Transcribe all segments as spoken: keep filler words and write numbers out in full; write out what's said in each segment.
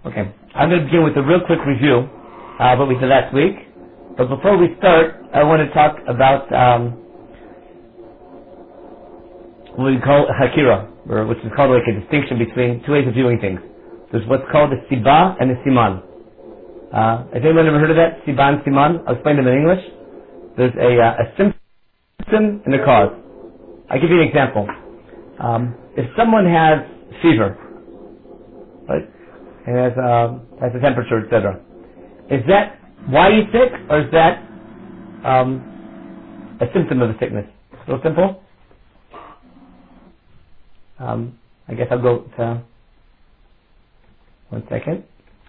Okay, I'm going to begin with a real quick review of what we did last week. But before we start, I want to talk about um, what we call hakira, or which is called like a distinction between two ways of viewing things. There's what's called a siba and a siman. Uh, has anyone ever heard of that? Siba and siman? I'll explain them in English. There's a, uh, a symptom and a cause. I'll give you an example. Um, if someone has fever, right, and has, um, has a temperature, et cetera, is that why he's sick, or is that um, a symptom of the sickness? So simple. Um, I guess I'll go to one second.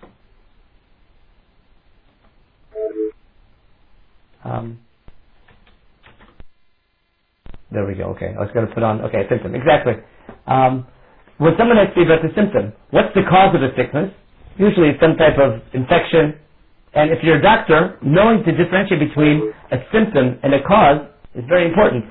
Um, there we go. Okay, I was going to put on. Okay, a symptom. Exactly. Um, when someone has fever, it's a symptom. What's the cause of the sickness? Usually, it's some type of infection. And if you're a doctor, knowing to differentiate between a symptom and a cause is very important.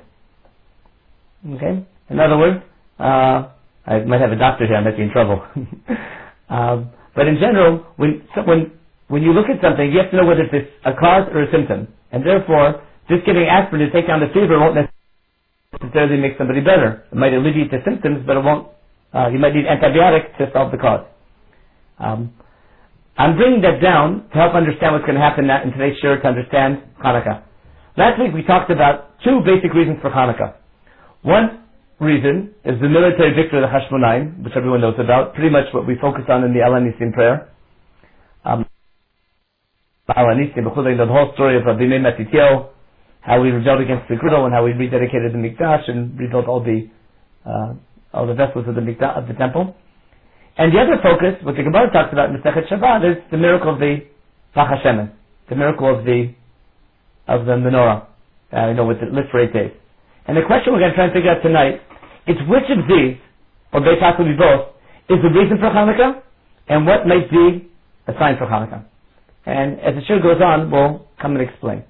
Okay? In other words, uh, I might have a doctor here, I might be in trouble. um, but in general, when, so when, when you look at something, you have to know whether it's a cause or a symptom. And therefore, just giving aspirin to take down the fever won't necessarily make somebody better. It might alleviate the symptoms, but it won't, uh, you might need antibiotics to solve the cause. Um, I'm bringing that down to help understand what's going to happen in today's shiur to understand Hanukkah. Last week we talked about two basic reasons for Hanukkah. One reason is the military victory of the Hashmonaim, which everyone knows about, pretty much what we focus on in the Al Hanisim prayer. Um, Al Hanisim, the whole story of Rabbi Meir Matityahu, how we rebelled against the Grudel and how we rededicated the Mikdash and rebuilt all the uh, all the vessels of the Mikdash, of the temple. And the other focus, what the Gemara talks about in the Masechet Shabbat, is the miracle of the Pach HaShemen, the miracle of the of the menorah, uh, you know, with the lit for eight days. And the question we're going to try and figure out tonight is which of these, or they possibly both, is the reason for Hanukkah, and what might be a sign for Hanukkah. And as the shiur goes on, we'll come and explain.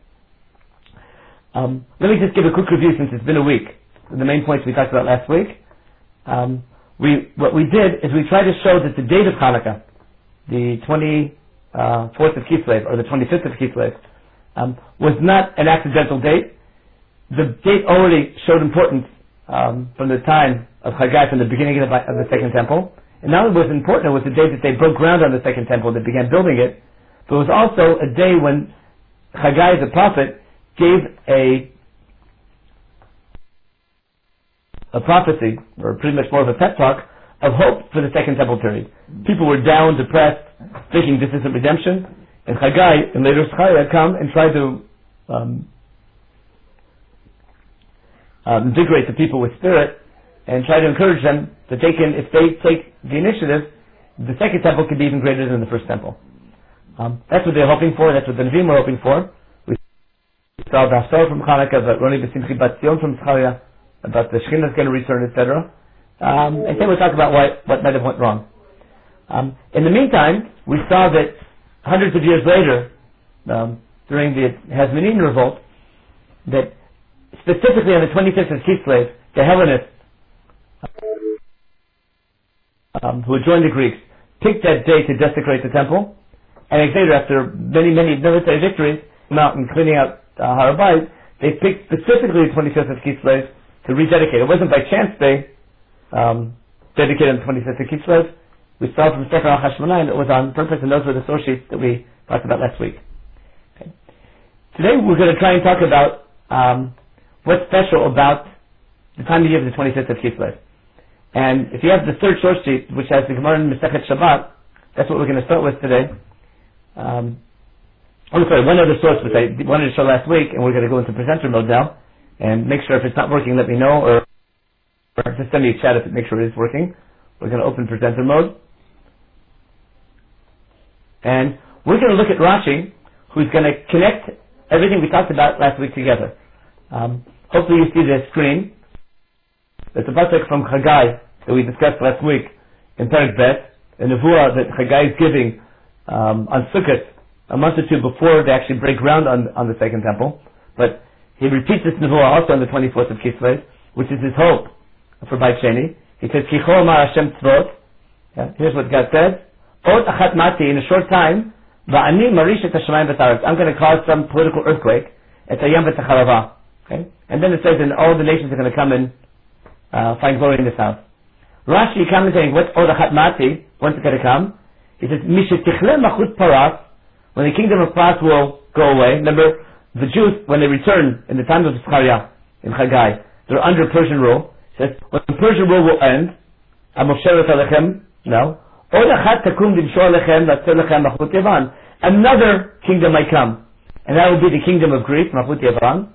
Um, let me just give a quick review since it's been a week. The main points we talked about last week. Um, We, what we did is we tried to show that the date of Hanukkah, the twenty-fourth of Kislev, or the twenty-fifth of Kislev, um, was not an accidental date. The date already showed importance um, from the time of Chagai, from the beginning of the, of the Second Temple. And not only was it important, it was the day that they broke ground on the Second Temple, they began building it, but it was also a day when Chagai, the prophet, gave a a prophecy, or pretty much more of a pep talk, of hope for the Second Temple period. People were down, depressed, thinking this isn't redemption, and Chagai, and later Zechariah, come and try to um, um, invigorate the people with spirit, and try to encourage them that they can, if they take the initiative, the Second Temple could be even greater than the First Temple. Um, that's what they're hoping for, that's what the Nevi'im were hoping for. We saw the Haftarah from Hanukkah, but Roni B'Simchi Bat Zion from Zechariah, about the Shekhinah is going to return, et cetera. Um, and then we'll talk about what, what might have went wrong. Um, in the meantime, we saw that hundreds of years later, um, during the Hasmonean revolt, that specifically on the twenty-fifth of Kislev, the Hellenists, um, who had joined the Greeks, picked that day to desecrate the temple, and later, after many, many military victories, came out and cleaning out uh, Har HaBayit, they picked specifically the twenty-fifth of Kislev to rededicate. It wasn't by chance they um, dedicated on the twenty-fifth of Kislev. We saw from Sefer Al-Hashmonaim that it was on purpose, and those were the source sheets that we talked about last week. Okay. Today we're going to try and talk about um, what's special about the time of year of the twenty-fifth of Kislev. And if you have the third source sheet, which has the Gemara in Masechet Shabbat, that's what we're going to start with today. Um, oh, sorry, one other source which I wanted to show last week, and we're going to go into presenter mode now. And make sure if it's not working, let me know, or, or just send me a chat if it makes sure it is working. We're going to open presenter mode. And we're going to look at Rashi, who's going to connect everything we talked about last week together. Um, hopefully you see the screen. It's a pasuk from Chagai that we discussed last week in Perek Bet, a nevuah that Chagai is giving um, on Sukkot, a month or two before they actually break ground on, on the Second Temple. But he repeats this nevuah also on the twenty-fourth of Kislev, which is his hope for Beit Sheni. He says, Kichol Mar Hashem Tzvot. Yeah, here's what God says. Od achat mati, in a short time, va'ani marish et hashamayim v'taretz. I'm going to cause some political earthquake. Et hayam v'tacharava. Okay? And then it says, and all the nations are going to come and uh, find glory in this house. Rashi commenting, what's Od achat mati? When's it going to come? He says, mishetichle machut paras, when the kingdom of Paras will go away. Remember, the Jews, when they return in the time of Zechariah, in Chagai, they're under Persian rule. He says, when Persian rule will end, Amosheret alechem, no. Another kingdom might come, and that will be the kingdom of Greece, Malchut Yavan.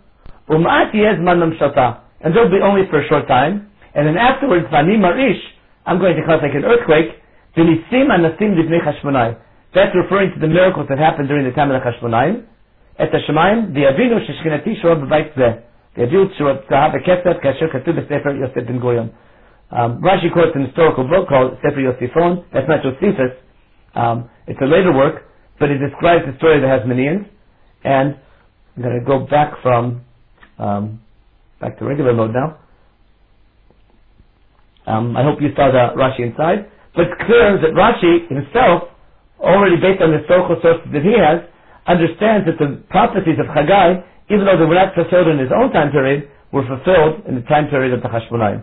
And they'll be only for a short time, and then afterwards, Vani Marish, I'm going to cause like an earthquake. That's referring to the miracles that happened during the time of the Chashmonaim. Et Hashemayim, v'yavinu sheshchinati shora b'bayit zeh. V'yaviu tzahah v'kesef kasher katuv b'sefer Yosef ben Goyim. Um, Rashi quotes an historical book called Sefer Yosifon. That's not Josephus. Um, it's a later work, but it describes the story of the Hasmoneans. And I'm going to go back from um, back to regular mode now. Um, I hope you saw the Rashi inside. But it's clear that Rashi himself, already based on the historical sources that he has, understands that the prophecies of Chagai, even though they were not fulfilled in his own time period, were fulfilled in the time period of the Chashmonaim.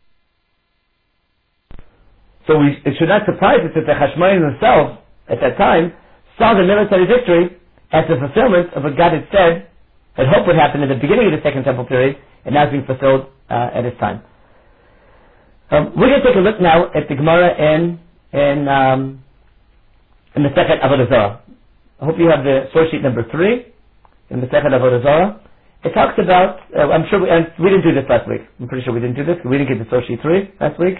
So we, it should not surprise us that the Chashmonaim themselves, at that time, saw the military victory as the fulfillment of what God had said, had hoped would happen at the beginning of the Second Temple period, and now it's being fulfilled uh, at his time. Um, we're going to take a look now at the Gemara in in um, in the Masechet Avodah Zarah. I hope you have the source sheet number three in the Masechet Avodah Zarah. It talks about. Uh, I'm sure we, uh, we didn't do this last week. I'm pretty sure we didn't do this. We didn't get the source sheet three last week.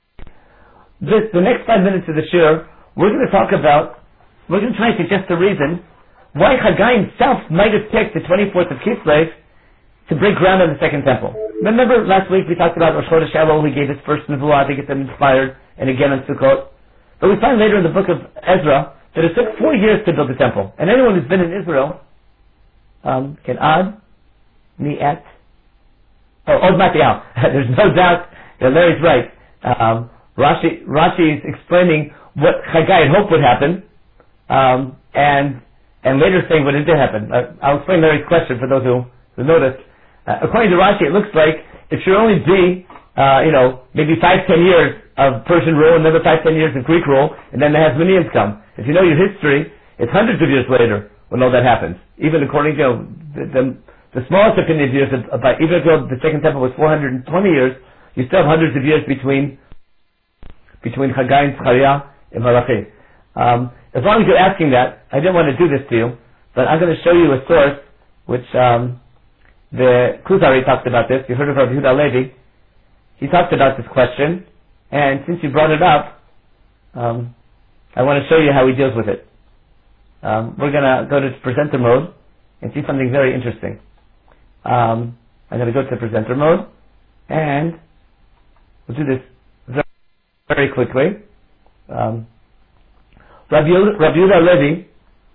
This the next five minutes of the shir, we're going to talk about. We're going to try to suggest the reason why Chagai himself might have picked the twenty-fourth of Kislev to break ground on the Second Temple. Remember last week we talked about Rosh Chodesh Elul, he gave his first nevuah to get them inspired, and again on Sukkot. But we find later in the book of Ezra that it took four years to build the temple. And anyone who's been in Israel um, can add, me at, oh, Od Matial. There's no doubt that Larry's right. Um, Rashi, Rashi is explaining what Chagai had hoped would happen, um, and and later saying what it did happen. Uh, I'll explain Larry's question for those who, who noticed. Uh, according to Rashi, it looks like it should only be, uh, you know, maybe five, ten years of Persian rule, another five, ten years of Greek rule, and then the Hasmoneans come. If you know your history, it's hundreds of years later when all that happens. Even according to, you know, the, the, the smallest opinion of years, of, about, even though the Second Temple was four hundred twenty years, you still have hundreds of years between between Chagai and Zechariah and Malachi. Um, as long as you're asking that, I didn't want to do this to you, but I'm going to show you a source which um, the Kuzari talked about this. You heard of Rabbi Yehuda Levi. He talked about this question, and since you brought it up, um, I want to show you how he deals with it. Um, we're going to go to presenter mode and see something very interesting. Um, I'm going to go to presenter mode, and we'll do this very, very quickly. Um, Rabbi Yehuda Levi,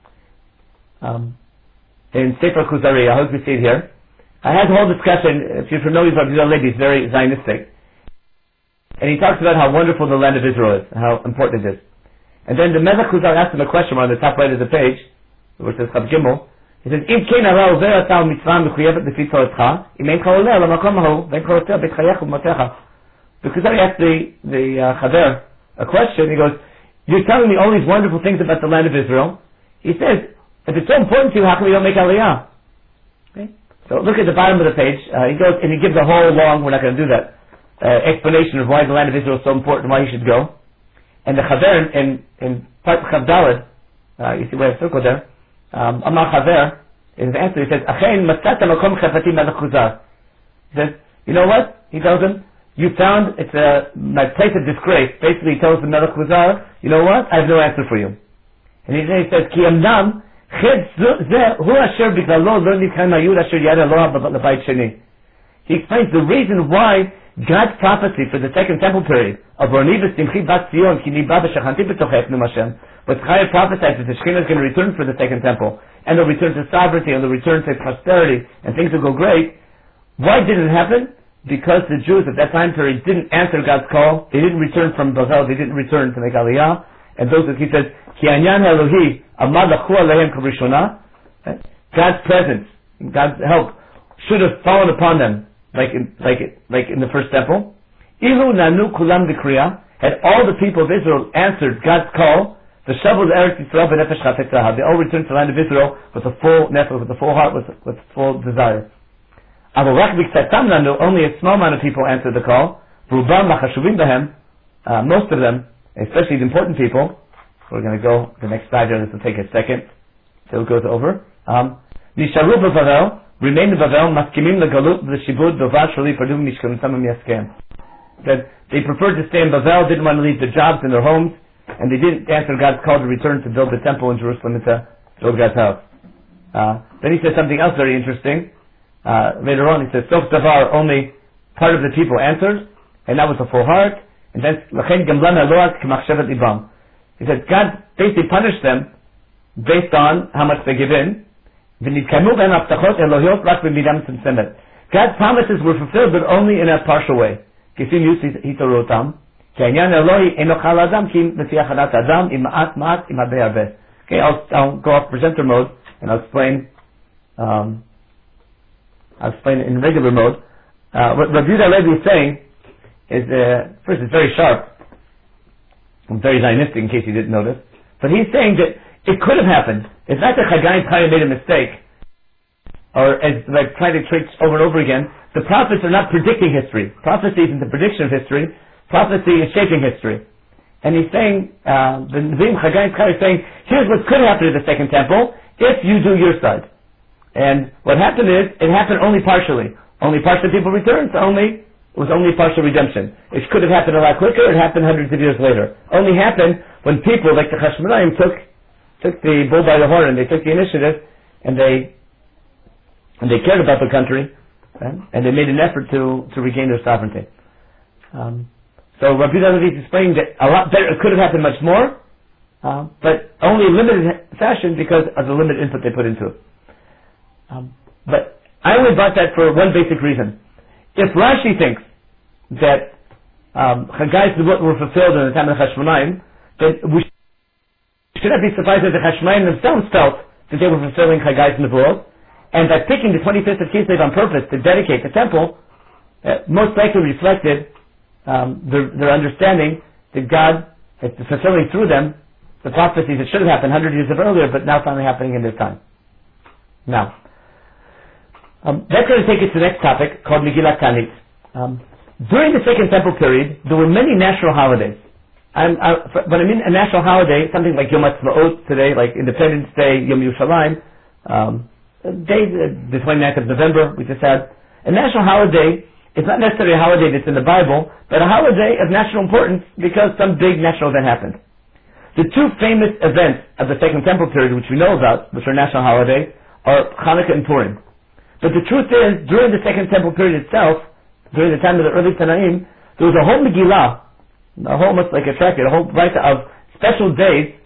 um, in Sefer Kuzari, I hope you see it here. I had a whole discussion, if you're familiar with Rabbi Yehuda Levi, he's very Zionistic. And he talks about how wonderful the land of Israel is, how important it is. And then the Melech Kuzar asked him a question on the top right of the page, where it says Chav Gimel. He says, Im kein hara over ata mitzvah mechuyevet lefi toratcha, im ein kol oleh lamakom hahu, ve'en kol oter bet chayecha u'motecha. The Kuzari asked the, the uh, Chaver a question, he goes, you're telling me all these wonderful things about the land of Israel. He says, if it's so important to you, how come you don't make Aliyah? Okay? So look at the bottom of the page. Uh, he goes and he gives a whole long, we're not going to do that, uh, explanation of why the land of Israel is so important and why you should go. And the Chaver in, in part Chav Daled, uh, you see where I circled there, um, Amar Chaver, in his answer, he says, Achein matzata makom chafati melech Kuzar. He says, you know what? He tells him, you found it's a my place of disgrace. Basically, he tells the Melech Kuzar, you know what? I have no answer for you. And he, he says, Ki amnam ched zeh hu asher biglalo lo nikhan hayud asher yad Eloha b'bayit sheni. He explains the reason why God's prophecy for the Second Temple period of Roni v'simchi bat Zion ki niba v'shachanti b'tochech num Hashem, but Zechariah prophesied that the Shekhinah is going to return for the Second Temple, and they'll return to sovereignty, and they'll return to prosperity, and things will go great. Why did it happen? Because the Jews at that time period didn't answer God's call, they didn't return from Bavel, they didn't return to make Aliyah, and those that he says, Ki anyan Elohi amad lachu alehem k'rishona, God's presence, God's help should have fallen upon them like in, like like in the first temple. Ilu nanu kulam dikriya, had all the people of Israel answered God's call, the Shavul Eretz Yisrael b'nefesh chafetzaha, they all returned to the land of Israel with a full nefesh, with a full heart, with with full desire. Only a small amount of people answered the call. Uh, most of them, especially the important people, we're going to go the next slide here, this will take a second till it goes over. Um, Nisharu b'Bavel, remained in Bavel, maskimim legalut v'shibud b'vad shali pardum nishkarim samim yaskem. That they preferred to stay in Bavel, didn't want to leave their jobs and their homes, and they didn't answer God's call to return to build the temple in Jerusalem and to build God's house. Uh, then he says something else very interesting. Uh, later on he says, Sof Davar, only part of the people answered, and that was a full heart, and then L'chein Gamlan Aloat K'machshevet Libam. He said, God basically punished them based on how much they give in. God's promises were fulfilled, but only in a partial way. Okay, I'll, I'll go off presenter mode, and I'll explain, um, I'll explain it in regular mode. Uh, what Rabbi Yehuda Levi is saying is, uh, first it's very sharp, and very Zionistic in case you didn't notice, but he's saying that it could have happened. It's not that Haggai probably made a mistake, or as like trying to preach over and over again. The prophets are not predicting history. Prophecy isn't the prediction of history. Prophecy is shaping history. And he's saying, uh, the Nevi'im Haggai is saying, here's what could happen to the second temple if you do your side. And what happened is, it happened only partially. Only partial people returned, so only, it was only partial redemption. It could have happened a lot quicker, it happened hundreds of years later. Only happened when people like the Hashmonaim took, took the bull by the horn, and they took the initiative, and they, and they cared about the country, right? And they made an effort to, to regain their sovereignty. Um, so Rabbi Yehuda Levi is explaining that a lot better, it could have happened much more, uh, but only in limited fashion because of the limited input they put into it. Um, but I only brought that for one basic reason. If Rashi thinks that um, Haggai's Nebuot were fulfilled in the time of the Hashmonaim, then we should not be surprised that the Hashmonaim themselves felt that they were fulfilling Haggai's Nebuot, and that picking the twenty-fifth of Kislev on purpose to dedicate the temple uh, most likely reflected um, their, their understanding that God is fulfilling through them the prophecies that should have happened hundred years earlier, but now finally happening in this time. Now, Um, that's going to take us to the next topic called Megillat Ta'anit. Um, during the Second Temple period, there were many national holidays. I'm, I, when I mean a national holiday, something like Yom Ha'atzmaut today, like Independence Day, Yom Yerushalayim, um, day, the twenty-ninth of November, we just had. A national holiday is not necessarily a holiday that's in the Bible, but a holiday of national importance because some big national event happened. The two famous events of the Second Temple period, which we know about, which are national holidays, are Hanukkah and Purim. But the truth is, during the Second Temple period itself, during the time of the early Tanaim, there was a whole Megillah, a whole, almost like a tract, a whole writer of special days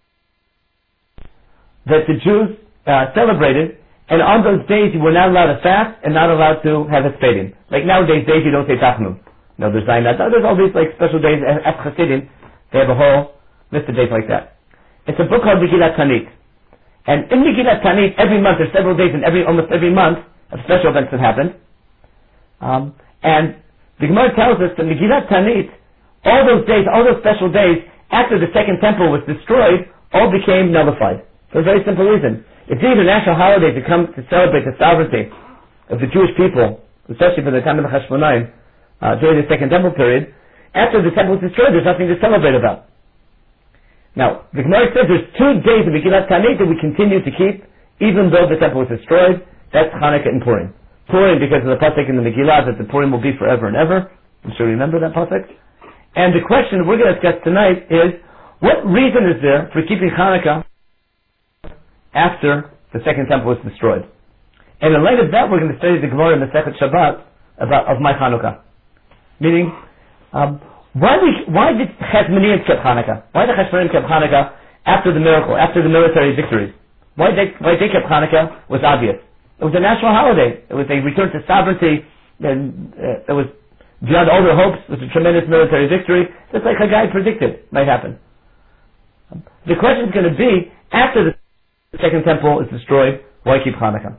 that the Jews uh, celebrated, and on those days you were not allowed to fast and not allowed to have a Sfeidim. Like nowadays days you don't say Tachnun. No, there's Zainat. There's all these like special days at Chassidim. They have a whole list of days like that. It's a book called Megillat Ta'anit. And in Megillat Ta'anit, every month, there's several days in every, almost every month of special events that happened. Um, and the Gemara tells us that Megillat Ta'anit, all those days, all those special days, after the Second Temple was destroyed, all became nullified. For a very simple reason. It's either a national holiday to come to celebrate the sovereignty of the Jewish people, especially for the time of the Hashmonaim, uh, during the Second Temple period. After the temple was destroyed, there's nothing to celebrate about. Now, the Gemara says there's two days of Megillat Ta'anit that we continue to keep, even though the temple was destroyed. That's Hanukkah and Purim. Purim because of the pasuk in the Megillah that the Purim will be forever and ever. I'm sure you remember that pasuk. And the question we're going to discuss tonight is, what reason is there for keeping Hanukkah after the Second Temple was destroyed? And in light of that, we're going to study the Gemara in the Masechet Shabbat about of my Hanukkah. Meaning, um, Why did, why did Cheshmonim keep Hanukkah? Why did Cheshmonim keep Hanukkah after the miracle, after the military victories? Why they, why they kept Hanukkah was obvious. It was a national holiday. It was a return to sovereignty, and uh, it was beyond all their hopes. It was a tremendous military victory, just like Haggai predicted might happen. The question is going to be, after the second temple is destroyed, why keep Hanukkah?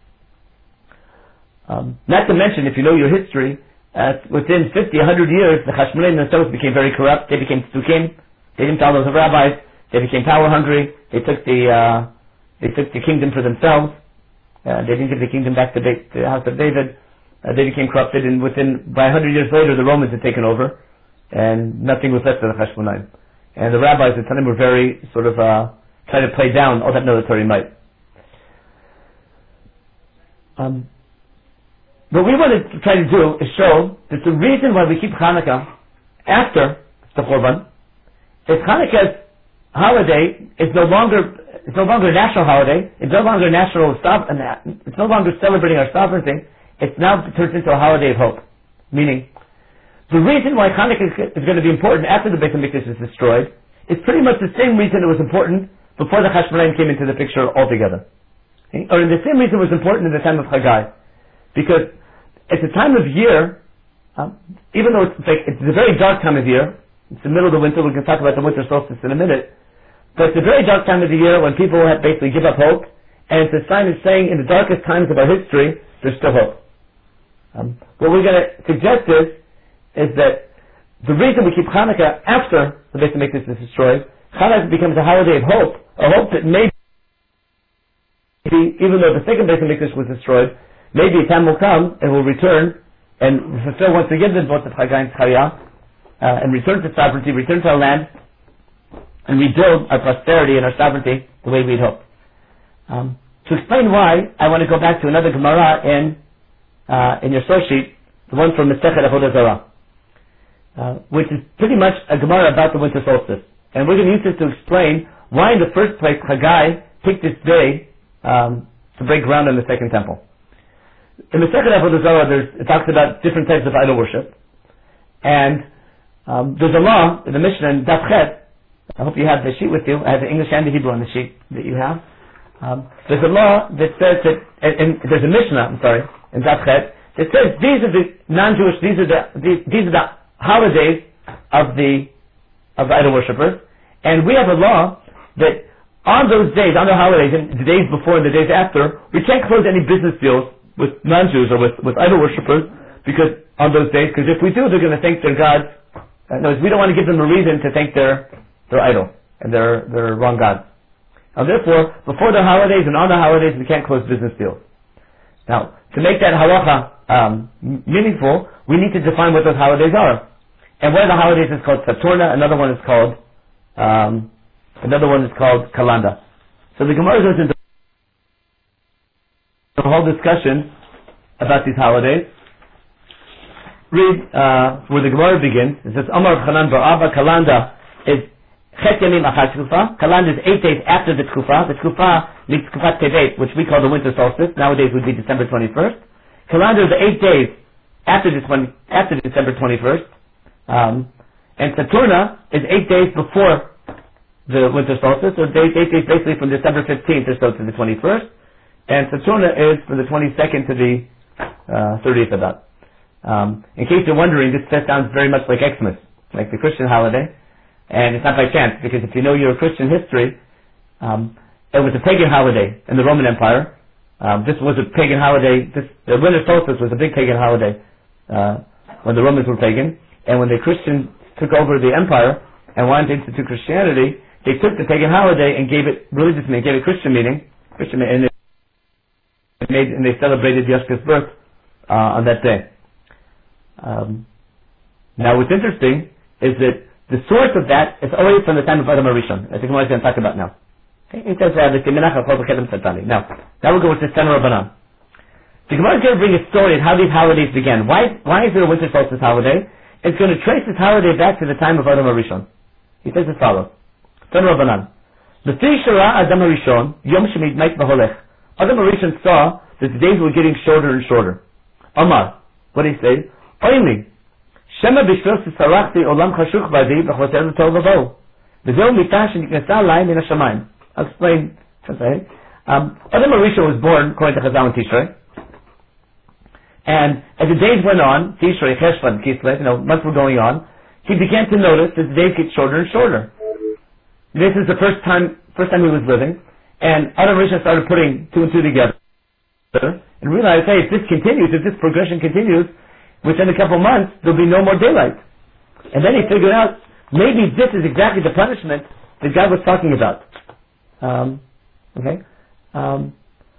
Um, not to mention, if you know your history, uh, within fifty, one hundred years, the Hashmonaim themselves became very corrupt. They became Tzukim. They didn't follow the rabbis. They became power hungry. They took the uh, they took the kingdom for themselves. Uh, they didn't give the kingdom back to the, to the house of David. Uh, they became corrupted, and within by one hundred years later, the Romans had taken over, and nothing was left of the Hashmonaim. And the rabbis at the time were very sort of uh, trying to play down all that military might. Um, What we want to try to do is show that the reason why we keep Hanukkah after the Churban is Hanukkah's holiday is no longer it's no longer a national holiday. It's no longer a national it's no longer celebrating our sovereignty. It's now turns into a holiday of hope. Meaning, the reason why Hanukkah is going to be important after the Beit HaMikdash is destroyed is pretty much the same reason it was important before the Hashmonaim came into the picture altogether, okay? Or the same reason it was important in the time of Haggai, because it's a time of year, um, even though it's like it's a very dark time of year. It's the middle of the winter. We can talk about the winter solstice in a minute, but it's a very dark time of the year when people have basically give up hope, and it's a sign of saying in the darkest times of our history, there's still hope. Um, what we're going to suggest is is that the reason we keep Hanukkah after the Beit HaMikdash is destroyed, Hanukkah becomes a holiday of hope, a hope that maybe, even though the second Beit HaMikdash was destroyed, maybe a time will come and we'll return and fulfill once again the vote of Haggai and Zechariah, uh, and return to sovereignty, return to our land, and rebuild our prosperity and our sovereignty the way we'd hoped. Um, to explain why, I want to go back to another Gemara in uh, in your source sheet, the one from Masechet Avodah Zarah, uh, which is pretty much a Gemara about the winter solstice. And we're going to use this to explain why in the first place Haggai picked this day um, to break ground on the second temple. In the second Avodah Zarah, there's, it talks about different types of idol worship, and um, there's a law in the Mishnah in Daf Chet. I hope you have the sheet with you. I have the English and the Hebrew on the sheet that you have. Um, there's a law that says that, and, and there's a Mishnah, I'm sorry, in Daf Chet, that says these are the non-Jewish, these are the these, these are the holidays of the of the idol worshippers, and we have a law that on those days, on the holidays, and the days before and the days after, we can't close any business deals with non-Jews or with, with idol worshippers because on those days, because if we do, they're going to thank their gods. Uh, no, we don't want to give them a reason to thank their their idol and their their wrong gods. And therefore, before the holidays and on the holidays, we can't close business deals. Now, to make that halacha um, meaningful, we need to define what those holidays are. And one of the holidays is called Saturna. Another one is called um, another one is called Kalanda. So the Gemara goes into a whole discussion about these holidays. Read uh, where the Gemara begins. It says, Amar Chanan bar Abba, Kalanda is Chet Yamim Achar Tkufa. Kalanda is eight days after the Tkufa. The Tkufa means Tkufat Tevet, which we call the winter solstice. Nowadays would be December twenty-first. Kalanda is the eight days after, this one, after December twenty-first. Um, and Saturna is eight days before the winter solstice, so eight, eight days basically from December fifteenth or so to the twenty-first. And Saturna is from the twenty-second to the uh, thirtieth of that. Um, in case you're wondering, this sounds very much like Xmas, like the Christian holiday, and it's not by chance, because if you know your Christian history, um, it was a pagan holiday in the Roman Empire. Um, this was a pagan holiday. This, the winter solstice was a big pagan holiday uh, when the Romans were pagan, and when the Christians took over the empire and wanted to institute Christianity, they took the pagan holiday and gave it religious meaning, gave it Christian meaning, Christian meaning, and they made and they celebrated Yeshka's birth uh, on that day. Um, now, what's interesting is that the source of that is always from the time of Adam HaRishon, as the Gemara is going to talk about now. Okay? It says that the Now, now we'll go with the Tana Rabbanan. The Gemara is going to bring a story of how these holidays began. Why, why is there a winter solstice holiday? It's going to trace this holiday back to the time of Adam HaRishon. He says as follows: Tana Rabbanan. The Shara Adam HaRishon Yom Shemit Mait B'Holech. Adam HaRishon saw that the days were getting shorter and shorter. Amar, what did he say? Oimi, Shema b'shvil s'sarachti olam chashuch b'adi b'chvater l'tol v'vo. V'zeu mitah sheniknesa lai min hashamayim. I'll explain. Um, Adam HaRishon was born according to Chazal and Tishrei, and as the days went on, Tishrei, Cheshvan, Kislev, you know, months were going on, he began to notice that the days get shorter and shorter. this is the first time, first time he was living, and Adam Rishon started putting two and two together, and realized, hey, if this continues, if this progression continues, within a couple months, there'll be no more daylight. And then he figured out, maybe this is exactly the punishment that God was talking about. Um, okay? Um,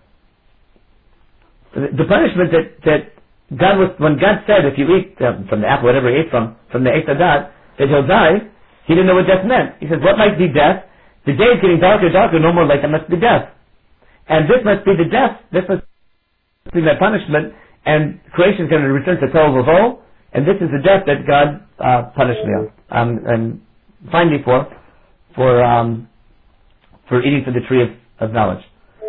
the, the punishment that, that God was, when God said, if you eat um, from the apple, whatever he ate from, from the Eitz Hadat, that he'll die, he didn't know what death meant. He says, what might be death? The day is getting darker and darker, no more light, that must be death. And this must be the death, this must be that punishment, and creation is going to return to Tohu Vavohu, and this is the death that God uh, punished me on, um, and finally for, for, um, for eating from the tree of, of knowledge.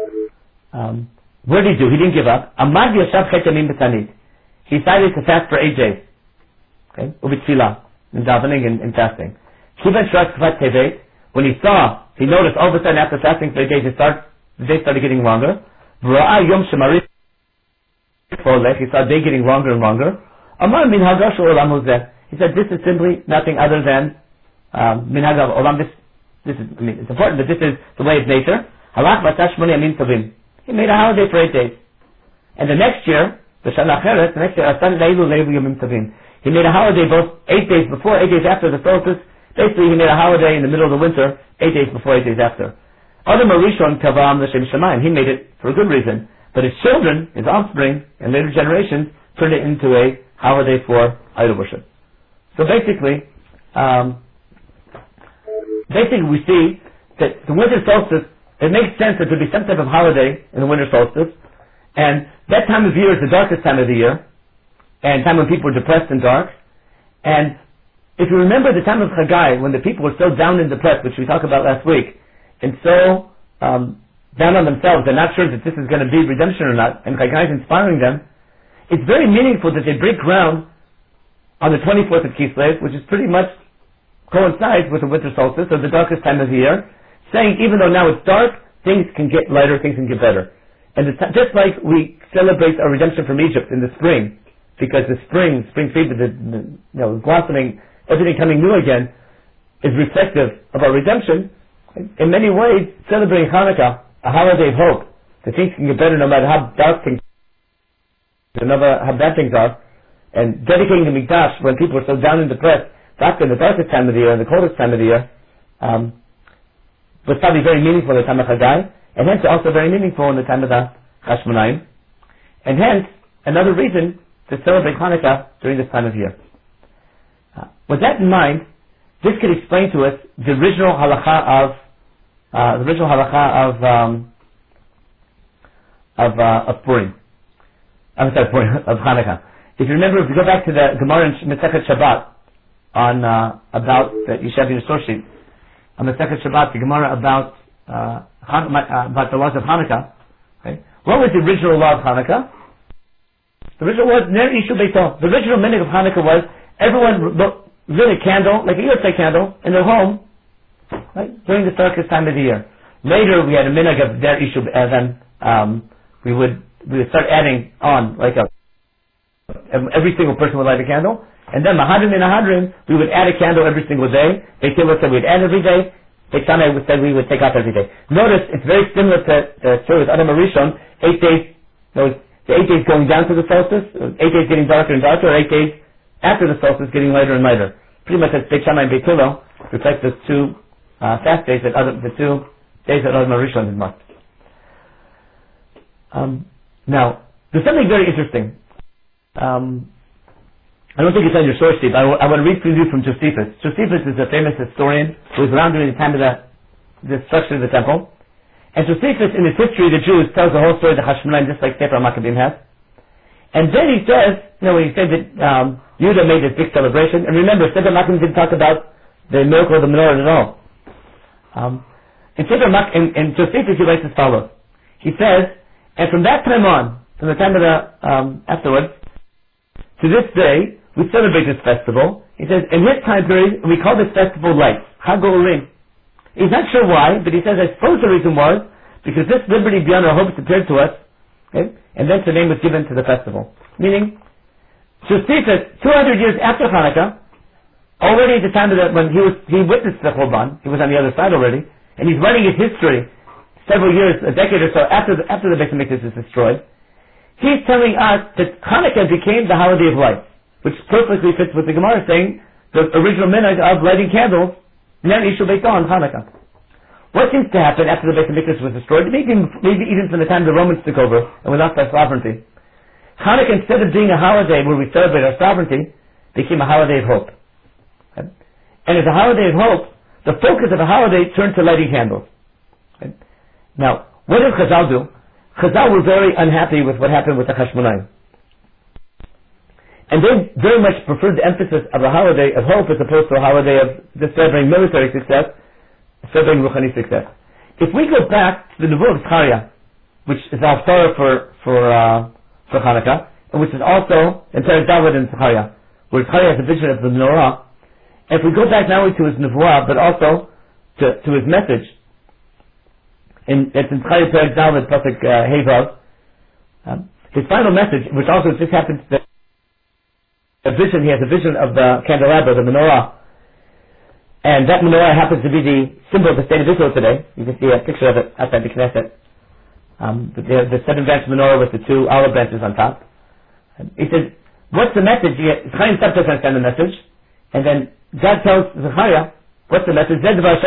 Um, what did he do? He didn't give up. Amad Yashav Chet Yamim B'Tanit. He decided to fast for eight days. Okay? Ubitfilah, in davening and, and fasting. Kivan Shrak Kvat Tevet. When he saw, he noticed all of a sudden after fasting for eight days, it start, the day started getting longer. V'ra'a Yom Shemari. He saw the day getting longer and longer. Amar Minhag Olam Huzeh. He said, this is simply nothing other than um, Minhag Olam. This, this is, I mean, it's important that this is the way of nature. Halach V'Tash Shmoni Yamin Tovim. He made a holiday for eight days. And the next year, the Shana Acheret, the next year, Asan Leilu Leilu Yamim Tovim. He made a holiday both eight days before, eight days after the solstice. Basically, he made a holiday in the middle of the winter, eight days before, eight days after. Adam Arishon Kavam L'Shem Shamayim. He made it for a good reason. But his children, his offspring, and later generations turned it into a holiday for idol worship. So basically, um, basically we see that the winter solstice, it makes sense that there would be some type of holiday in the winter solstice, and that time of year is the darkest time of the year, and time when people are depressed and dark. And if you remember the time of Chagai, when the people were so down and depressed, which we talked about last week, and so um, down on themselves, they're not sure that this is going to be redemption or not, and Chagai is inspiring them, it's very meaningful that they break ground on the twenty-fourth of Kislev, which is pretty much coincides with the winter solstice, or the darkest time of the year, saying even though now it's dark, things can get lighter, things can get better. And it's just like we celebrate our redemption from Egypt in the spring, because the spring, spring fever, the, the you know, blossoming, everything coming new again, is reflective of our redemption. In many ways, celebrating Hanukkah, a holiday of hope, that things can get better no matter how dark things are, no matter how bad things are, and dedicating the Mikdash when people are so down and depressed, back in the darkest time of the year and the coldest time of the year, um, was probably very meaningful in the time of Chagai, and hence also very meaningful in the time of the Hashmonaim, and hence another reason to celebrate Hanukkah during this time of year. Uh, with that in mind, this could explain to us the original halacha of uh, the original halacha of um, of uh, of Purim. I'm sorry, Purim of Hanukkah. If you remember, if you go back to the Gemara in Masechet Shabbat on uh, about that you should have in your source sheet on Masechet Shabbat, the Gemara about uh, Han- uh, about the laws of Hanukkah. Okay, what was the original law of Hanukkah? The original was Ner Ishu Beito. The original meaning of Hanukkah was everyone lit a candle, like a Yurtzei candle, in their home, right, during the darkest time of the year. Later, we had a minhag of Ner Ishu Be'evan. Um, we would we would start adding on, like a every single person would light a candle, and then Mahadrim and Ahadrim, we would add a candle every single day. Beit Hillel said we'd add every day. Beit Shammai said we would take off every day. Notice it's very similar to the story with Adam Arishon. Eight days, no, the eight days going down to the solstice, eight days getting darker and darker, or eight days after the solstice getting lighter and lighter. Pretty much as Beit Shammai and Beit Hillel reflect the two uh, fast days that other, the two days that Adam Arishon had marked. Um, now, there's something very interesting. Um, I don't think it's on your source sheet, but I, w- I want to read to you from Josephus. Josephus is a famous historian who was around during the time of the destruction of the temple. And Josephus, in his history of the Jews, tells the whole story of the Hashmonaim, just like Sefer Maccabim has. And then he says, you know, when he said that um, Yehuda made this big celebration, and remember, Sefer Maccabim didn't talk about the miracle of the menorah at all. Um, in Sefer Mac- in, in Josephus, he writes as follows. He says, and from that time on, from the time of the um, afterwards, to this day, we celebrate this festival. He says, in his time period, we call this festival lights, Chag Urim. He's not sure why, but he says, I suppose the reason was because this liberty beyond our hopes appeared to us, okay, and then the name was given to the festival. Meaning, Josephus, two hundred years after Hanukkah, already at the time of the, when he was, he witnessed the Churban, he was on the other side already, and he's writing his history several years, a decade or so after the, after the Beit HaMikdash is destroyed. He's telling us that Hanukkah became the holiday of lights, which perfectly fits with the Gemara saying the original minhag of lighting candles, Nen Ishu Beito on Hanukkah. What seems to happen after the Beit HaMikdash was destroyed, maybe, maybe even from the time the Romans took over and we lost our sovereignty, Hanukkah, instead of being a holiday where we celebrate our sovereignty, became a holiday of hope. Okay? And as a holiday of hope, the focus of the holiday turned to lighting candles. Okay? Now, what did Chazal do? Chazal were very unhappy with what happened with the Hashmonaim. And they very much preferred the emphasis of a holiday of hope as opposed to a holiday of just celebrating military success, celebrating Ruchani success. If we go back to the Nevuah of Zechariah, which is our Torah for, for, uh, for Hanukkah, and which is also in Perek David and Zechariah, where Zechariah has a vision of the menorah. And if we go back not only to his Nevuah, but also to, to his message, in, it's in Zechariah Perek David, Pasuk uh, Hey Vav, um, his final message, which also just happens to a vision, he has a vision of the candelabra, the menorah, and that menorah happens to be the symbol of the state of Israel today. You can see a picture of it outside the Knesset. Um, the, the seven branch menorah with the two olive branches on top. And he says, what's the message? Zechariah himself doesn't understand the message. And then God tells Zechariah, what's the message? What's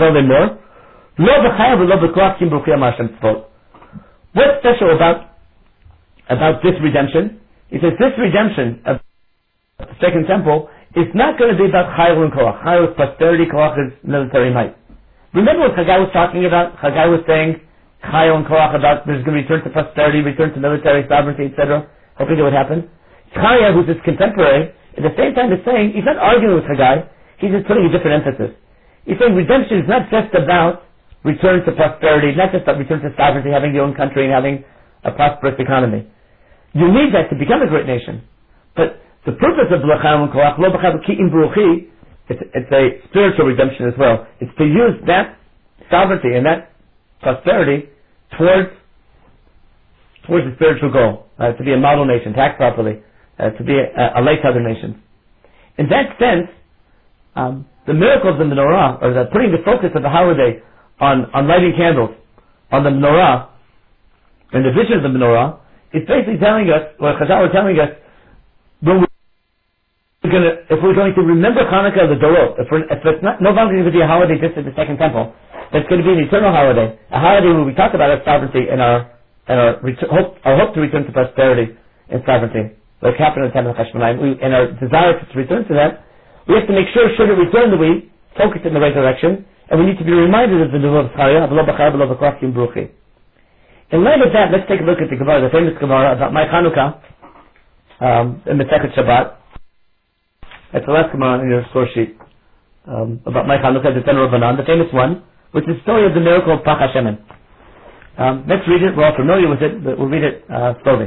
special about, about this redemption? He says, this redemption of the second temple is not going to be about Chayil and Koach. Chayil is prosperity, Koach is military might. Remember what Chagai was talking about? Chagai was saying, Chayil and Koach about there's going to be return to prosperity, return to military sovereignty, et cetera. Hoping it would happen. Zechariah, who's his contemporary, at the same time is saying, he's not arguing with Chagai, he's just putting a different emphasis. He's saying redemption is not just about return to prosperity, not just about return to sovereignty, having your own country and having a prosperous economy. You need that to become a great nation. But the purpose of L'chaim and Koach, Lo B'chav Ki Im Beruchi, it's a spiritual redemption as well. It's to use that sovereignty and that prosperity towards towards the spiritual goal, uh, to be a model nation, to act properly, uh, to be a, a light to other nations. In that sense, um, the miracle of the menorah, or the putting the focus of the holiday on, on lighting candles, on the menorah, and the vision of the menorah, is basically telling us, or Chazal are telling us, when we're gonna, if we're going to remember Hanukkah the Dorot, if, we're, if it's not, no longer going to be a holiday just at the second temple, it's going to be an eternal holiday, a holiday where we talk about our sovereignty and our and our, ret- hope, our hope to return to prosperity and sovereignty, like happened in the time of Chashmonaim, and our desire to return to that, we have to make sure, should it return, that we focus in the right direction, and we need to be reminded of the Nevuah of Zechariah, of Lo B'chai, Lo B'chai, Kim Bruchi. In light of that, let's take a look at the Gemara, the famous Gemara about my Hanukkah, um, in Masechet Shabbat. That's the last Gemara in your score sheet, um, about my Hanukkah, the Tanu Rabbanan, the famous one, which is the story of the miracle of Pach HaShemen. Um, let's read it. We're all familiar with it, but we'll read it uh, slowly.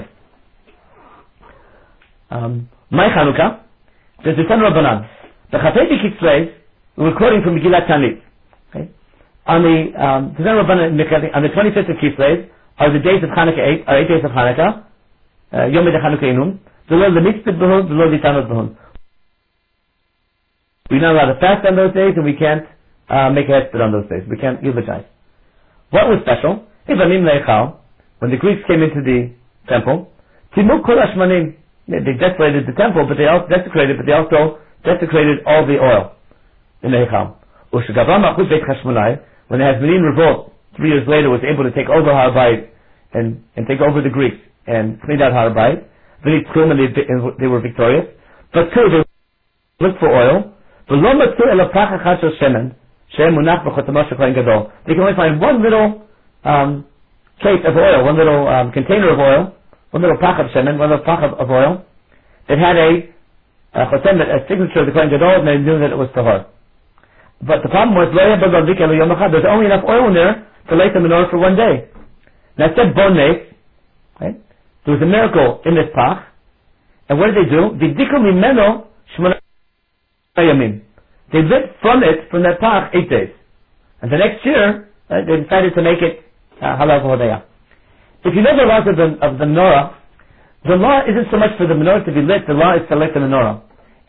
Um, my Hanukkah, there's the Tanu Rabbanan. The Chafei Kitzlei, we're quoting from Megillat Tanit. Okay? On the um, the Tanu Rabbanan, on the twenty-fifth of Kitzlei are the days of Hanukkah eight, are eight days of Hanukkah. Yom Ed Hanukkah Inum. The Lord Lemitzpit Behun, the Lord Litanot Behun. We're not allowed to fast on those days, and we can't uh, make a hesped on those days. We can't eulogize. What was special? When the Greeks came into the temple, they desecrated the temple, but they also desecrated, but they also desecrated all the oil in the Heichal. When the Hasmonean revolt three years later was able to take over Har Bayit and, and take over the Greeks and clean out Har Bayit, and they were victorious. But two, they looked for oil. They can only find one little um, case of oil, one little um, container of oil, one little pach of shemen, one little pach of, of oil, that had a a, chotem, a signature of the Kohen Gadol, and they knew that it was tahor. But the problem was, there's only enough oil in there to light the menorah for one day. Now it said bon nes, right? There was a miracle in this pach, and what did they do? V'dikul mimeno shmona yamin. They lit from it, from that pach, eight days. And the next year, right, they decided to make it uh, halal v'hodaya. If you know the laws of the, of the menorah, the law isn't so much for the menorah to be lit, the law is to light the menorah.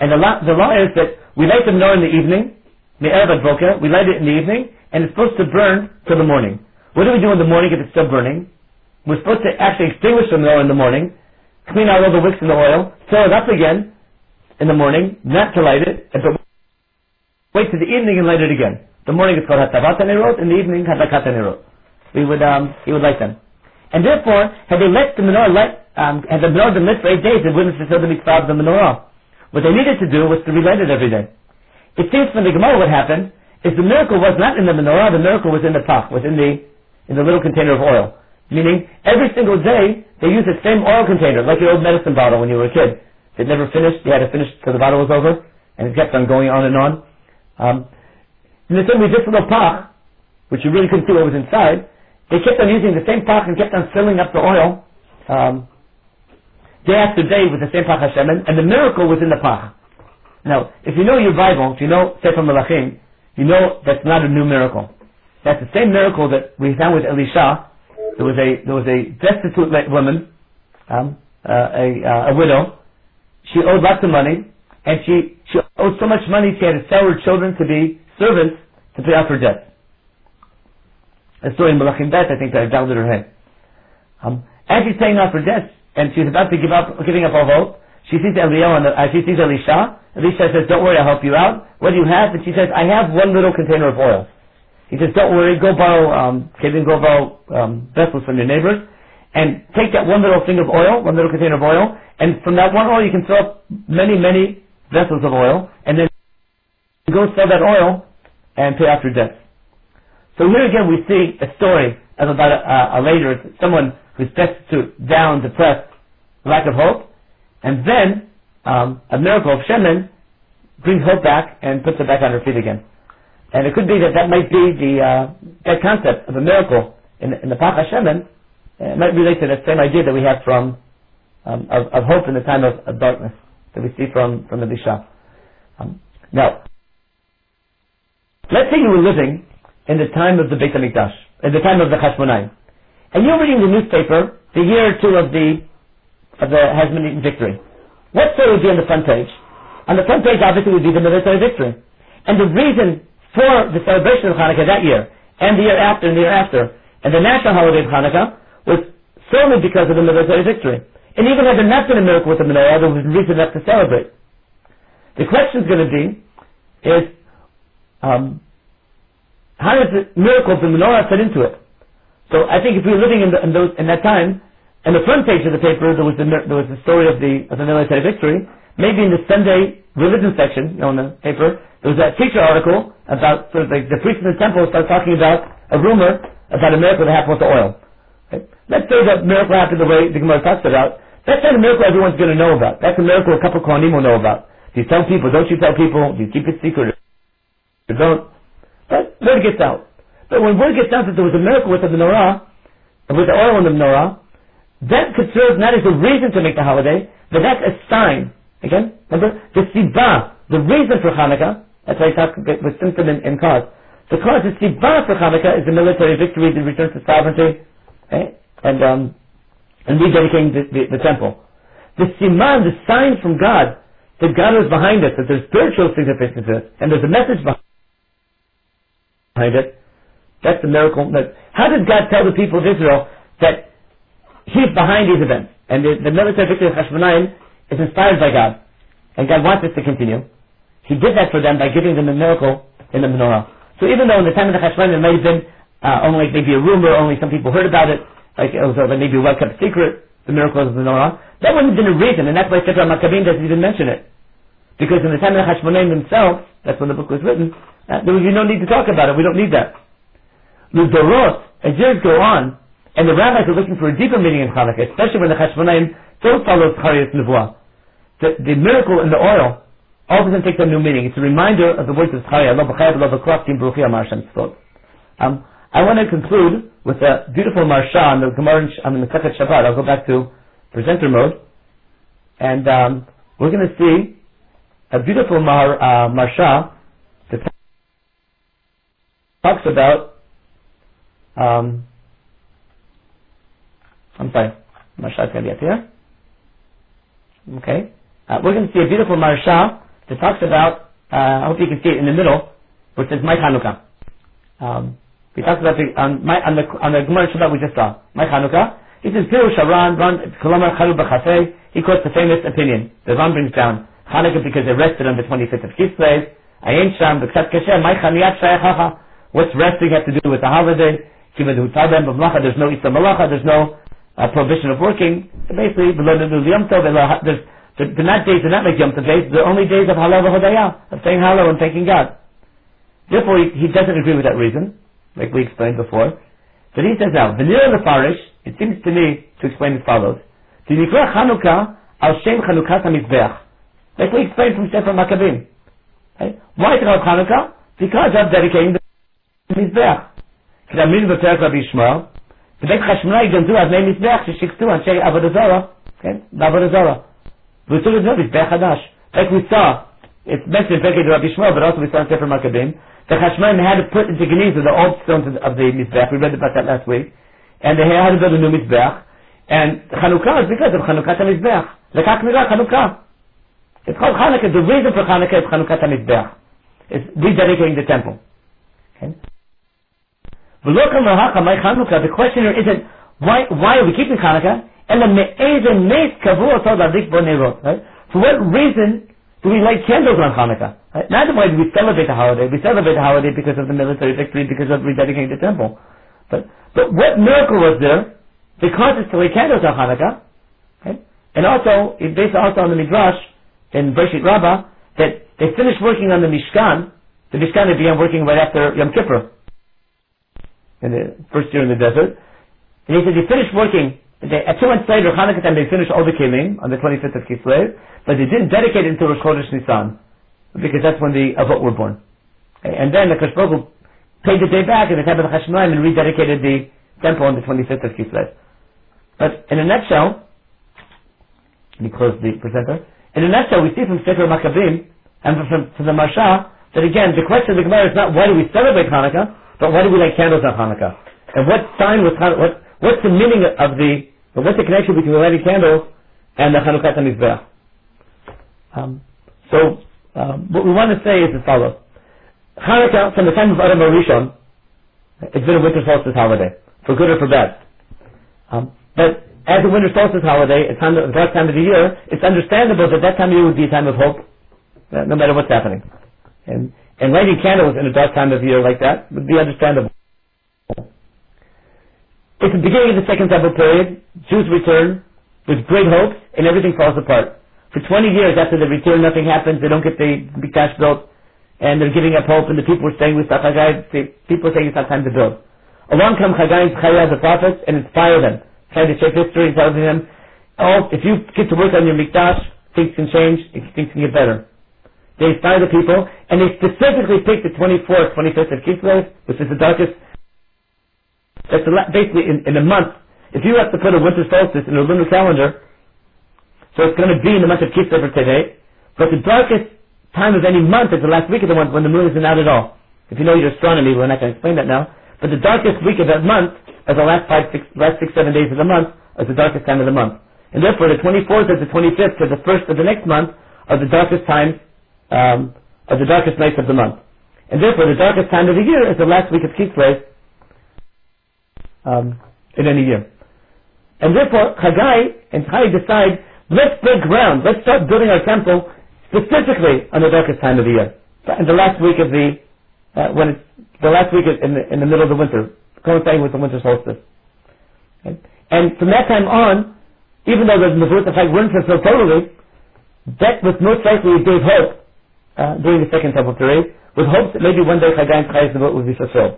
And the law, the law is that we light the menorah in the evening, me'erev ad boker, we light it in the evening, and it's supposed to burn till the morning. What do we do in the morning if it's still burning? We're supposed to actually extinguish the menorah in the morning, clean out all the wicks and the oil, fill it up again in the morning, not to light it, but wait to the evening and light it again. The morning it's called hatavat hanerot, in the evening hadlakat hanerot. We would, um, he would light them. And therefore, had they let the menorah light, um, had the menorah been lit for eight days, they wouldn't fulfill the mitzvah of the menorah. What they needed to do was to relight it every day. It seems from the Gemara what happened is the miracle was not in the menorah, the miracle was in the pach, was in the, in the little container of oil. Meaning, every single day, they used the same oil container, like your old medicine bottle when you were a kid. It never finished, you had to finish till the bottle was over, and it kept on going on and on. Um, in the same way, this little pach, which you really couldn't see what was inside, they kept on using the same pach and kept on filling up the oil, um, day after day with the same pach Hashem, and the miracle was in the pach. Now, if you know your Bible, if you know Sefer Melachim, you know that's not a new miracle. That's the same miracle that we found with Elisha. There was a there was a destitute woman, um, uh, a uh, a widow. She owed lots of money, and she she owed so much money she had to sell her children to be servants to pay off her debt. A story in Melachim Bet, I think that I doubted her head. Um, as she's paying off her debts, and she's about to give up, giving up all hope, she sees Eliyahu and uh, she sees Elisha. Elisha says, "Don't worry, I'll help you out. What do you have?" And she says, "I have one little container of oil." He says, "Don't worry, go borrow, um, okay, then go borrow um, vessels from your neighbors, and take that one little thing of oil, one little container of oil, and from that one oil you can fill up many, many vessels of oil, and then go sell that oil and pay off your debts." So here again we see a story of about a, a lady, or someone who's destitute, down, depressed, lack of hope, and then um, a miracle of Shemin brings hope back and puts her back on her feet again. And it could be that that might be the uh, that concept of a miracle in, in the Pach HaShemin. It might relate to that same idea that we have from um, of, of hope in the time of, of darkness that we see from from the Elisha. Um, now, let's say you were living in the time of the Beit HaMikdash, in the time of the Chashmonaim, and you're reading the newspaper the year or two of the of the Hasmonean victory. What story would be on the front page? On the front page, obviously, would be the military victory, and the reason for the celebration of Hanukkah that year, and the year after, and the year after, and the national holiday of Hanukkah was solely because of the military victory. And even had there not been a miracle with the menorah, there was reason enough to celebrate. The question is going to be is um, how does the miracle of the menorah fit into it? So I think if we were living in, the, in, those, in that time, in the front page of the paper there was the, there was the story of the of the military victory. Maybe in the Sunday religion section, you know, in the paper, there was a teacher article about sort of like the priests in the temple start talking about a rumor about a miracle that happened with the oil. Okay? Let's say that miracle happened the way the Gemara talks about. That's not a miracle everyone's going to know about. That's a miracle a couple of Kohanim will know about. Do you tell people? Don't you tell people? Do you keep it secret? You don't. But word gets out. But when word gets out that there was a miracle with the menorah, with the oil in the menorah, that could serve not as a reason to make the holiday, but that's a sign. Again, remember, the Sibah, the reason for Hanukkah, that's why I talk with symptom and, and cause. The cause, the Sibah for Hanukkah is the military victory, the return to sovereignty, okay? and um, and rededicating the, the, the temple. The Siman, the sign from God, that God was behind it, that there's spiritual significance to it, and there's a message behind it, that's the miracle. That, how did God tell the people of Israel that He's behind these events? And the, the military victory of Hashmonaim is inspired by God, and God wants this to continue. He did that for them by giving them a miracle in the menorah. So even though in the time of the Hashmonaim it might have been uh, only maybe a rumor, only some people heard about it, like it was uh, maybe a well-kept secret, the miracle of the menorah, that wouldn't have been a reason, and that's why Sefer HaMaccabim doesn't even mention it. Because in the time of the Hashmonaim themselves, that's when the book was written, uh, there was no need to talk about it. We don't need that. The Dorot, as years go on, and the rabbis are looking for a deeper meaning in Hanukkah, especially when the Hashmonaim don't follow Zechariah's Nevuah. The, the miracle in the oil all of a sudden takes a new meaning. It's a reminder of the words of Zechariah, um, I want to conclude with a beautiful marsha on the Gemara in the Masechet Shabbat. I'll go back to presenter mode, and um, we're going to see a beautiful mar, uh, marsha that talks about um, I'm sorry, marsha is going to be up here. Okay, uh, we're going to see a beautiful marsha It talks about, uh, I hope you can see it in the middle, which says my Chanukah. Um, he talks about the, on, my, on the, on the Gemara Shabbat we just saw, my Chanukah. He says, Pirush Haran, Kolomar Charu B'Chasei. He quotes the famous opinion. The Ram brings down Chanukah because they rested on the twenty-fifth of Kislev. Ayin Sham, B'Ksat Kasher, my Chaniyat Shayachacha. What's resting have to do with the holiday? There's no Isra Malacha, there's no uh, prohibition of working. So basically, there's, they're not days, they're not like Yom Tov days, they're only days of Halal v'Hodaya, of saying Halal and thanking God. Therefore, he, he doesn't agree with that reason, like we explained before. But he says now, V'nira Lefarish, it seems to me to explain as follows. T'nikra Chanukah al Shem Chanukat HaMizbeach. Like we explained from Sefer Maccabim. Right? Why is it called Chanukah? Because of dedicating the Mizbeach. K'damin v'perek Rabbi Yishmael, v'beit Chashmonai ganzu avnei Mizbeach sheshiktu anshe Avodah Zarah, okay, Avodah Zarah. V'utul v'zeh Mizbeach Hadash. Like we saw, it's mentioned in Perkei Rabbi Yishmael, but also we saw in Sefer Maccabim, the Chashmonai had to put into Geniza the old stones of the Mizbeach. We read about that last week, and they had to build a new Mizbeach. And Chanukah is because of Chanukat HaMizbeach. Lekak Mirah Chanukah. It's called Chanukah. The reason for Chanukah is Chanukat HaMizbeach. It's rededicating the temple. Okay. The question here isn't why why are we keeping Chanukah? Right? For what reason do we light candles on Chanukah? Right? Not why do we celebrate the holiday. We celebrate the holiday because of the military victory, because of rededicating the temple. But but what miracle was there that caused us to light candles on Chanukah? Okay? And also, it's based also on the Midrash in Bereshit Rabbah that they finished working on the Mishkan. The Mishkan they began working right after Yom Kippur, in the first year in the desert. And he said, they finished working, they, at two months later, Hanukkah time, they finished all the Kelim on the twenty-fifth of Kislev, but they didn't dedicate it until Rosh Chodesh Nisan, because that's when the Avot were born. Okay? And then the Kadosh Baruch Hu paid the day back in the time of the Chashmonaim and rededicated the temple on the twenty-fifth of Kislev. But in a nutshell, let me close the presenter, in a nutshell, we see from Sefer Maccabim, and from, from, from the Marsha, that again, the question of the Gemara is not why do we celebrate Hanukkah, but why do we light candles on Hanukkah? And what sign was Hanukkah, what, what's the meaning of the, what's the connection between lighting candles and the Chanukat HaMizbeach? Um, so, um, what we want to say is as follows. Hanukkah, from the time of Adam Rishon, it's been a winter solstice holiday, for good or for bad. Um, but as a winter solstice holiday, it's time, the dark time of the year, it's understandable that that time of year would be a time of hope, uh, no matter what's happening. And And lighting candles in a dark time of year like that would be understandable. It's the beginning of the second temple period. Jews return with great hopes, and everything falls apart. For twenty years after the return, nothing happens. They don't get the Mikdash built, and they're giving up hope. And the people are saying, "We stop Haggai." People are saying it's not time to build. Along come Haggai and Chaya, the prophets, and inspire them, trying to check history, telling them, "Oh, if you get to work on your Mikdash, things can change. Things can get better." They inspire the people, and they specifically pick the twenty-fourth, twenty-fifth of Kislev, which is the darkest. That's the la- basically in, in a month. If you have to put a winter solstice in a lunar calendar, so it's going to be in the month of Kislev or today, but the darkest time of any month is the last week of the month when the moon isn't out at all. If you know your astronomy, we're not going to explain that now. But the darkest week of that month, or the last five, six, last six, seven days of the month, is the darkest time of the month. And therefore, the twenty-fourth or the twenty-fifth or the first of the next month are the darkest times. Um, of the darkest nights of the month. And therefore the darkest time of the year is the last week of Kislev um, in any year. And therefore Haggai and Chai decide, let's break ground, let's start building our temple specifically on the darkest time of the year. In the last week of the, uh, when it's, the last week in the, in the middle of the winter, coinciding with the winter solstice. Okay? And from that time on, even though the Nevuot of Chai weren't fulfilled totally, that was most likely gave hope Uh, during the second temple period, with hopes that maybe one day Haggai and Chay's Nevuot would be fulfilled.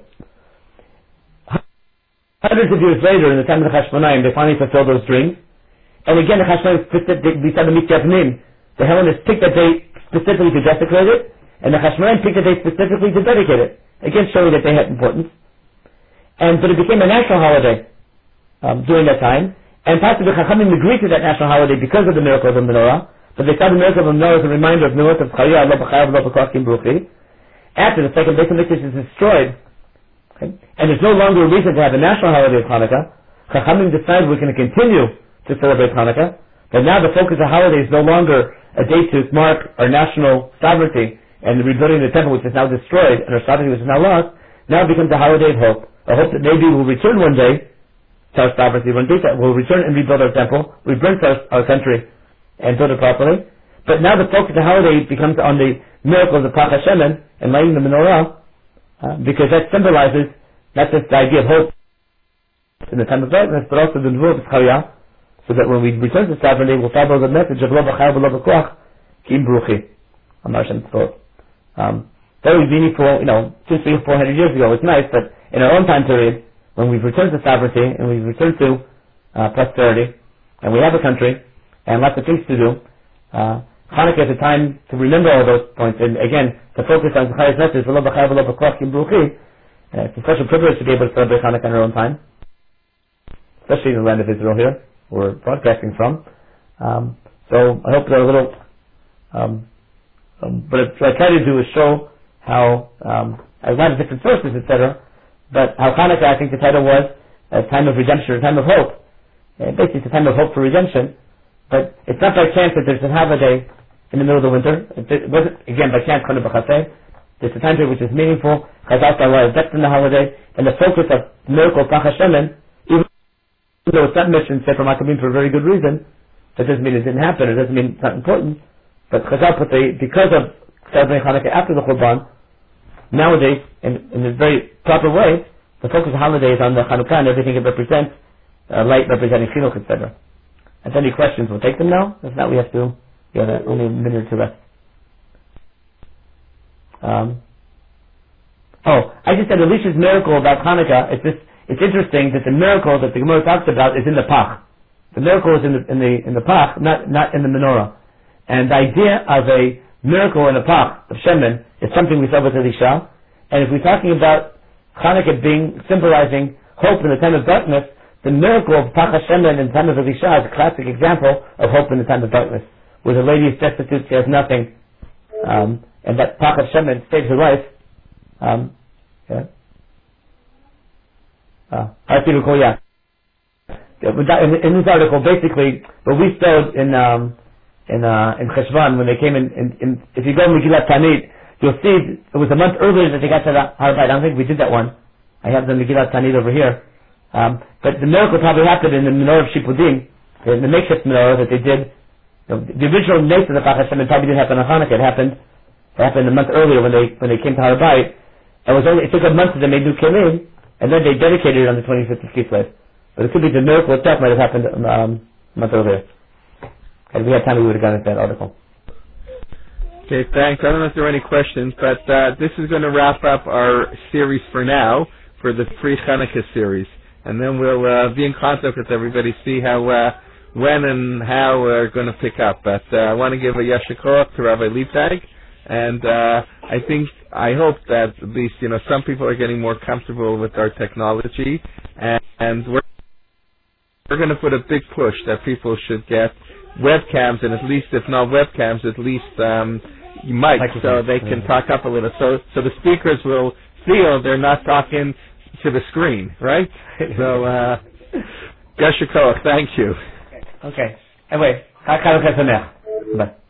Hundreds of years later, in the time of the Chashmonaim, they finally fulfilled those dreams. And again, the Chashmonaim decided to meet Yavnim. The Hellenists picked that date specifically to desecrate it, and the Chashmonaim picked that date specifically to dedicate it, again showing that they had importance. And but it became a national holiday um, during that time, and possibly the Chachamim agreed to that national holiday because of the miracle of the menorah. But they saw the miracle of Noah as a reminder of Noah of Chaya, Allah B'chayav, Allah B'chaskim Bruchi. After the second Beit HaMikdash is destroyed, okay, and there's no longer a reason to have a national holiday of Hanukkah, Chachamim decided we're going to continue to celebrate Hanukkah, But now the focus of holiday is no longer a day to mark our national sovereignty and the rebuilding of the temple, which is now destroyed, and our sovereignty, which is now lost. Now it becomes a holiday of hope, a hope that maybe we'll return one day to our sovereignty. One day we'll return and rebuild our temple, rebuild our, our country, and build it properly. But now the focus of the holiday becomes on the miracle of the Pach HaShemen and lighting the menorah, uh, because that symbolizes not just the idea of hope in the time of darkness, but also the Nevuah of Zechariah, so that when we return to sovereignty, we'll follow the message of Lo B'chai V'Lo B'Koach, Kim Bruchi. Um, very meaningful, you know, two, three, four hundred years ago. It's nice, but in our own time period, when we've returned to sovereignty and we've returned to uh, prosperity, and we have a country and lots of things to do, uh, Hanukkah is a time to remember all those points, and again, to focus on Zechariah's message, V'lo B'chai V'Lo B'Koach, Kim Bruchi. Uh, it's a special privilege to be able to celebrate Hanukkah in our own time, especially in the land of Israel here we're broadcasting from. Um, so I hope they're a little, um, um, but what I try to do is show how, um, a lot of different sources, et cetera, but how Hanukkah, I think the title was, a time of redemption, a time of hope. And basically it's a time of hope for redemption, but it's not by chance that there's a holiday in the middle of the winter. It wasn't, again, by chance, Chanu B'Chasei. It's a time period which is meaningful, Chazal saw a lot of depth in the holiday, and the focus of miracle Pach HaShemen, even though it's not mentioned in Sefer Maccabim for a very good reason, that doesn't mean it didn't happen, it doesn't mean it's not important, but Chazal put the, because of celebrating Hanukkah after the Churban, nowadays, in, in a very proper way, the focus of the holiday is on the Hanukkah and everything it represents, uh, light representing Chinuch, et cetera. If any questions, we'll take them now. If not, we have to, we have only a minute or two left. Um, oh, I just said Elisha's miracle about Hanukkah, it's just, it's interesting that the miracle that the Gemara talks about is in the Pach. The miracle is in the, in the, in the Pach, not, not in the menorah. And the idea of a miracle in the Pach of Shemen is something we saw with Elisha. And if we're talking about Hanukkah being, symbolizing hope in the time of darkness, the miracle of Pach HaShemen in the time of Elisha is a classic example of hope in the time of darkness, where the lady is destitute, she has nothing, um, and that Pach HaShemen saves her life. Um, yeah. Uh, I think we'll call, yeah. In, in this article, basically, what we showed in, um, in, uh, in Cheshvan, when they came in, in, in if you go to Megillat Tanit, you'll see it was a month earlier that they got to the Har Bayit. I don't think we did that one. I have the Megillat Tanit over here. Um, but the miracle probably happened in the menorah of Shipudim, in the makeshift menorah that they did. You know, the original nature of the Pach HaShemen probably didn't happen on Hanukkah. It happened, it happened a month earlier when they, when they came to Har Bayit. It was only, it took a month to they made new kelim, and then they dedicated it on the twenty-fifth of Kislev. But it could be the miracle itself might have happened um, a month earlier. If we had time, we would have gone into that article. Okay, thanks. I don't know if there are any questions, but uh, this is going to wrap up our series for now, for the pre-Hanukkah series. And then we'll uh, be in contact with everybody, see how, uh, when and how we're going to pick up. But uh, I want to give a Yasher Koach to Rabbi Liebtag. And uh, I think, I hope that at least, you know, some people are getting more comfortable with our technology. And, and we're, we're going to put a big push that people should get webcams, and at least, if not webcams, at least um, mics, so they can talk up a little. So, so the speakers will feel they're not talking to the screen, right? So, uh, Yasher Koach, thank you. Okay. Anyway, Chag Hanukkah Sameach. Bye.